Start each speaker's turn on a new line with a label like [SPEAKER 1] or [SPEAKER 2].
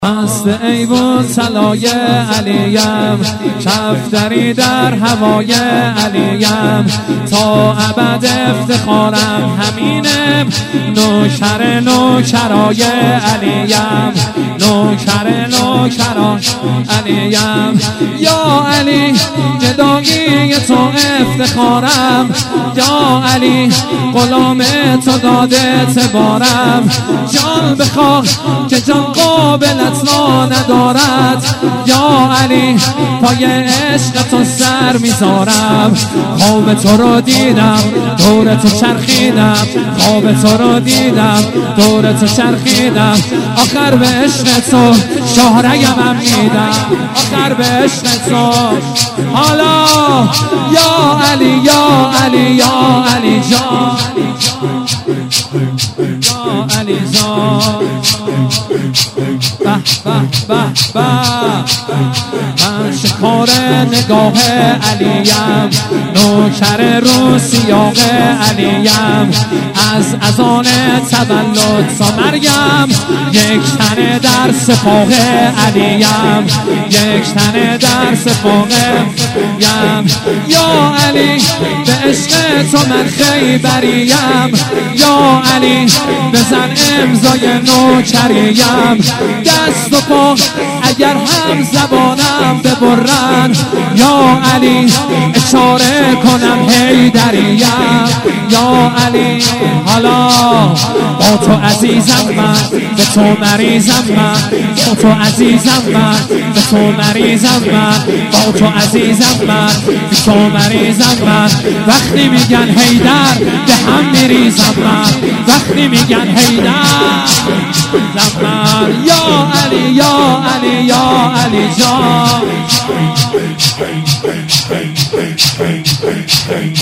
[SPEAKER 1] مست عیب و طلای علیم، کفتری در هوای علیم، تا ابد افتخارم همینه، نوکر نوکرای علیم، نوکر نوکرای علیم. یا علی گدایی تو افتخارم، یا علی غلام تو داده تبارم، جان بخواه که جان قابلت ما ندارد، یا علی پای عشق تو سر میذارم. خواب تو رو دیدم دور تو چرخیدم، خواب تو رو دیدم دور تو چرخیدم، آخر به عشق تو شهریم هم میدم، آخر به عشق تو. حالا یا علی یا علی یا علی جان، یا علی جان، به به به به، من شکار نگاه علیم، نوکر رو سیاق علیم، از آن تولد تا مریم، یک تنه در سپاه علیم، یک تنه در سپاه علیم. یا علی به عشق تو من خیبریم، یا علی بزن امضای نوکریم، دست و پا اگر هم زبانم ببرن، یا علی اشاره کنم حیدریم، یا علی. حالا با تو عزیزم من، به تو مریضم من، با تو عزیزم من، به تو مریضم من، با تو عزیزم من، به تو مریضم من. وقتی میگن حیدر به هم میریزم من، وقتی میگن حیدر زمان. یا علی یا علی یا علی جان.